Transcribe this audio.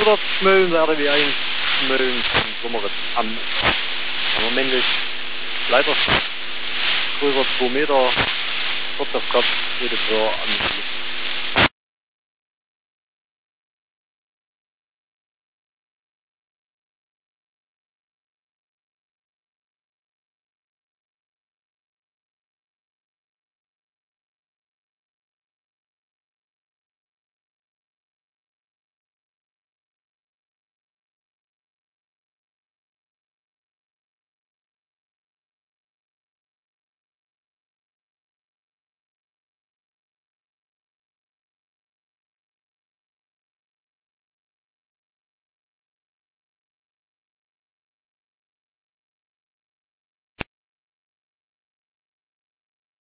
wieder schmölln werde, wie eigentlich schmölln kann. Am männlich leider größer 2 Meter, kurz auf Kopf, jede Tür an